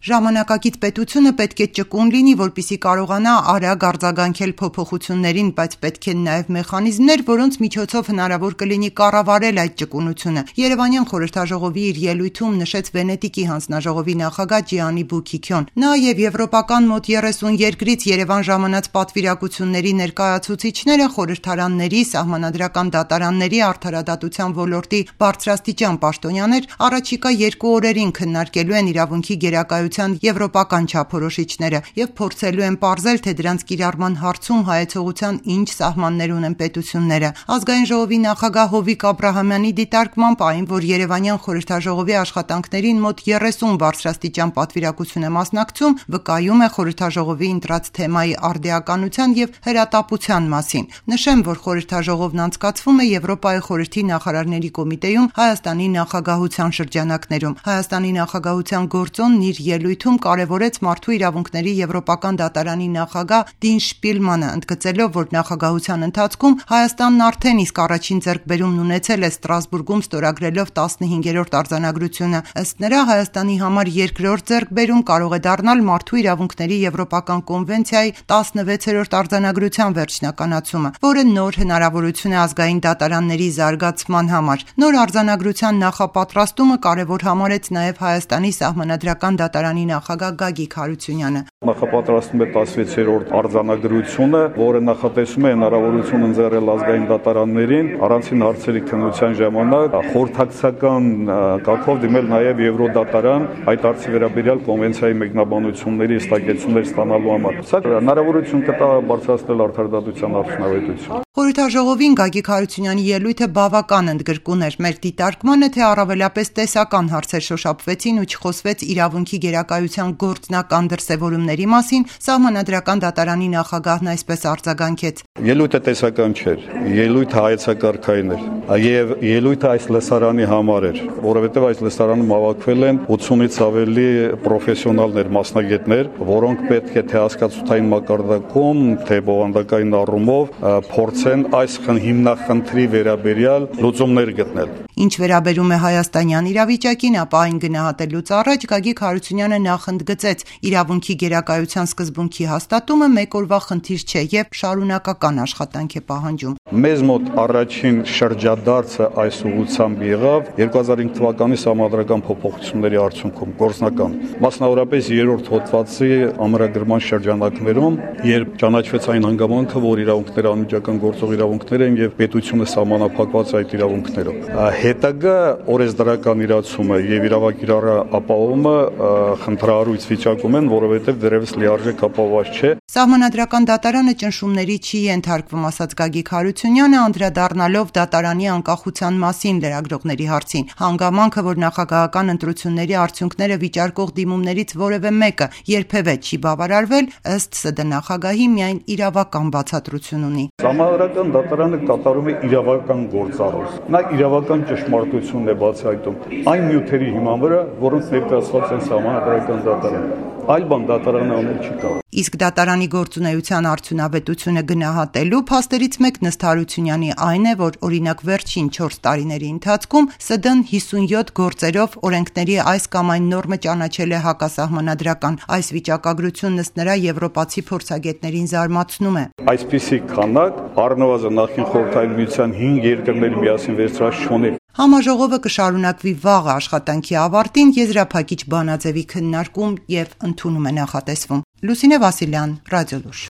Ժամանակակից պետությունը պետք է ճկուն լինի, որպեսզի կարողանա արագ արձագանքել փոփոխություններին, բայց պետք են նաև մեխանիզմներ, որոնց միջոցով հնարավոր կլինի կառավարել այդ ճկունությունը։ Երևանյան խորհրդաժողովի իր ելույթում նշեց Վենետիկի հանձնաժողովի նախագահ Ջիանի Բուքիքյոն։ Նա եւ եվրոպական մոտ 30 երկրից Երևան ժամանած պատվիրակությունների ներկայացուցիչները խորհրդարանների, սահմանադրական դատարանների, արդարադատության ոլորտի բարձրաստիճան պաշտոնյաներ առաջիկա 2 օրերին քննարկելու են իրավունքի գերակայության եվրոպական չափորոշիչները եւ փորձելու են պարզել, թե դրանց կիրառման հարցում հայեցողության ինչ սահմաններ ունեն պետությունները։ Ազգային ժողովի նախագահ Հովիկ Աբրահամյանի դիտարկմամբ այն, որ Երևանյան խորհրդաժողովի աշխատանքներին մոտ 30 բարձրաստիճան պատվիրակություն է մասնակցում, վկայում է խորհրդաժողովի ընտրած թեմայի արդիականության եւ հրատապության մասին։ Նշեմ, որ խորհրդաժողովն անցկացվում է Եվրոպայի խորհրդի նախարարների կոմիտեում Հայաստանի նախագահության շրջանակներում։ Հայաստանի նախագահության գործոնն իր ելույթում կարևորեց մարդու իրավունքների եվրոպական դատարանի նախագահ Դին Շպիլմանը, ընդգծելով, որ նախագահության ընթացքում Հայաստանն արդեն իսկ առաջին ձեռքբերումն ունեցել է Ստրասբուրգում ստորագրելով 15-րդ արձանագրությունը։ Ըստ նրա, Հայաստանի համար երկրորդ ձեռքբերում կարող է դառնալ մարդու իրավունքների եվրոպական կոնվենցիայի 16-րդ արձանագրության վերջնականացումը, որը նոր հնարավորություն է ազգային դատարանների զարգացման համար։ Նոր արձանագրության նախապատրաստումը կարևոր համարեց նաև Հայաստանի սահմանադրական դատարանի նախագահ Գագիկ Հարությունյանը։ Նախապատրաստում է 16-րդ արձանագրությունը, որը նախատեսում է հնարավորություն ընձեռել ազգային դատարաններին առանցին հարցերի քննության ժամանակ խորհրդակցական կարգով դիմել նաև Եվրոդատարան այդ հարցի վերաբերյալ կոնվենցիայի մեկնաբանությունների ստակեցումներ ստանալու համար։ Սա հնարավորություն կտա բարձրացնել արդարադատության արդյունավետությունը։ Խորհրդաժողովին Գագիկ Հարությունյանի ելույթը բավական ընդգրկուն էր։ Մեր դիտարկմանը, թե առավելապես տեսական հարցեր շոշափվեցին ու չխոսվեց իրավունքի գերակայության գործնական դրսևորումների մասին, սահմանադրական դատարանի նախագահն այսպես արձագանքեց. Ելույթը տեսական չէր, ելույթը հայեցակարգային էր եւ ելույթը այս լսարանի համար էր, որովհետեւ այս լսարանում հավաքվել են 80-ից ավելի պրոֆեսիոնալներ, մասնագետներ, որոնք պետք է թե հասկացութային մակարդակում, թե բովանդակային առումով փորձեն այս հիմնախնդրի վերաբերյալ լուծումներ գտնել։ Ինչ վերաբերում է հայաստանյան իրավիճակին, ապա այն գնահատելուց առաջ Գագիկ Հարությունյանը նախընդգծեց իրավունքի գերակայության սկզբունքի հաստատումը մեկ օրվա խնդիր չէ եւ շարունակական աշխատանք է պահանջում։ Մեզ մոտ առաջին շրջադարձը այս ուղղությամբ եղավ 2005 թվականի սահմանադրական փոփոխությունների արդյունքում գործնական, մասնավորապես երրորդ հոդվածի ամրագրման շրջանակներում, երբ ճանաչվեց այն հանգամանքը, որ իրավունքները անմիջական գործող իրավունքներ են եւ պետությունը սահմանափակված է այդ իրավունքներով։ Հետագա օրենսդրական իրացումը եւ իրավակիրառը ապահովումը խնդրահարույց վիճակում են, որովհետեւ դեռևս լիարժեք ապահովված չէ։ Սահմանադրական դատարանը ճնշումների չի ենթարկվում, ասաց Գագիկ Հարությունյանը, անդրադառնալով դատարանի անկախության մասին լրագրողների հարցին։ Հանգամանքը, որ նախագահական ընտրությունների արդյունքները վիճարկող դիմումներից որևէ մեկը երբևէ չի բավարարվել, ըստ ՍԴ նախագահի միայն իրավական բացատրություն ունի։ Սահմանադրական դատարանը կատարում է իրավական գործառույթ։ Նա իրավական ճշմարտությունն է բացահայտում այն նյութերի հիման վրա, որոնք ներկայացված են սահմանադրական դատարանում։ Այլ բան դատարանը անել չի կարող։ Իսկ դատարանի գործունեության արդյունավետությունը գնահատելու փաստերից մեկն ըստ Հարությունյանի այն է, որ օրինակ վերջին 4 տարիների ընթացքում ՍԴ-ն 57 գործերով օրենքների այս կամ այն նորմը ճանաչել է հակասահմանադրական։ Այս վիճակագրությունն ըստ նրա եվրոպացի փորձագետներին զարմացնում է։ Այսպիսի քանակ առնվազն նախին խորհրդային միության 5 երկրների միասին վերցրած չունի։ Համաժողովը կշարունակվի վաղը աշխատանքի ավարտին եզրափակիչ բանաձևի քննարկում եւ ընդունում է նախատեսվում։ Լուսինե Վասիլյան, Ռադիոլուր։